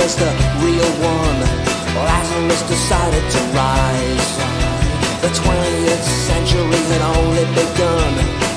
was the real one. Lazarus decided to rise. The 20th century had only begun.